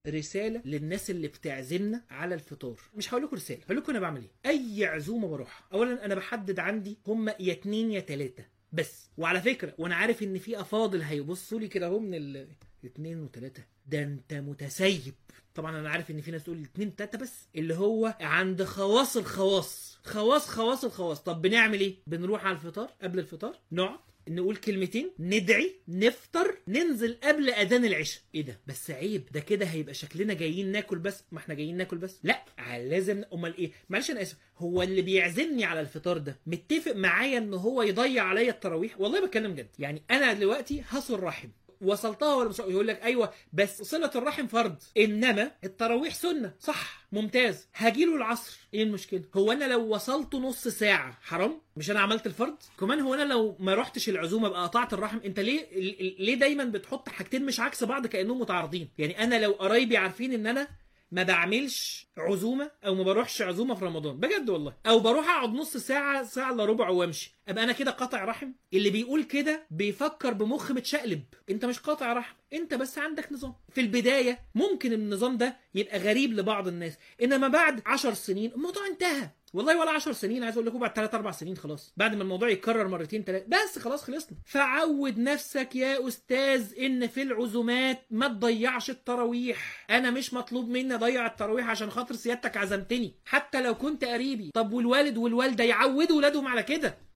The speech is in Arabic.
رساله للناس اللي بتعزمنا على الفطار. مش هقول لكم رساله، هقول لكم انا بعمل ايه. اي عزومه بروحها اولا انا بحدد عندي هم يا 2 يا 3 بس. وعلى فكره وانا عارف ان في افاضل هيبصوا لي كده اهو من 2 و3، ده انت متسيب. طبعا انا عارف ان في ناس تقول 2 3 بس، اللي هو عند خواص الخواص، خواص الخواص. طب بنعمل ايه؟ بنروح على الفطار، قبل الفطار نقعد نقول كلمتين، ندعي، نفطر، ننزل قبل اذان العشاء. ايه ده؟ بس عيب، ده كده هيبقى شكلنا جايين ناكل بس. ما احنا جايين ناكل بس؟ لا، لازم. امال ايه؟ معلش انا اسف، هو اللي بيعزمني على الفطار ده متفق معايا ان هو يضيع عليا التراويح؟ والله بتكلم جد. يعني انا دلوقتي هصل رحم، وصلتها ولا مش؟ يقول لك ايوه بس صله الرحم فرض، انما التراويح سنه. صح، ممتاز، هجيله العصر، ايه المشكله؟ هو انا لو وصلت نص ساعه حرام؟ مش انا عملت الفرض؟ كمان هو انا لو ما رحتش العزومه بقى قطعت الرحم؟ انت ليه دايما بتحط حاجتين مش عكس بعض كانهم متعارضين؟ يعني انا لو قرايبي عارفين ان انا ما بعملش عزومه او ما بروحش عزومه في رمضان بجد والله، او بروح اقعد نص ساعه، ساعه الا ربع وامشي، ابقى انا كده قاطع رحم؟ اللي بيقول كده بيفكر بمخ متشقلب. انت مش قاطع رحم، انت بس عندك نظام. في البدايه ممكن النظام ده يبقى غريب لبعض الناس، انما بعد 10 سنين الموضوع انتهى. والله ولا 10 سنين، عايز اقول لكم بعد 3 4 سنين خلاص، بعد ما الموضوع يتكرر مرتين 3 بس خلاص خلصنا. فعود نفسك يا استاذ ان في العزومات ما تضيعش التراويح. انا مش مطلوب مني اضيع التراويح عشان خاطر سيادتك عزمتني، حتى لو كنت قريبي. طب والوالد والوالده يعودوا ولادهم على كده.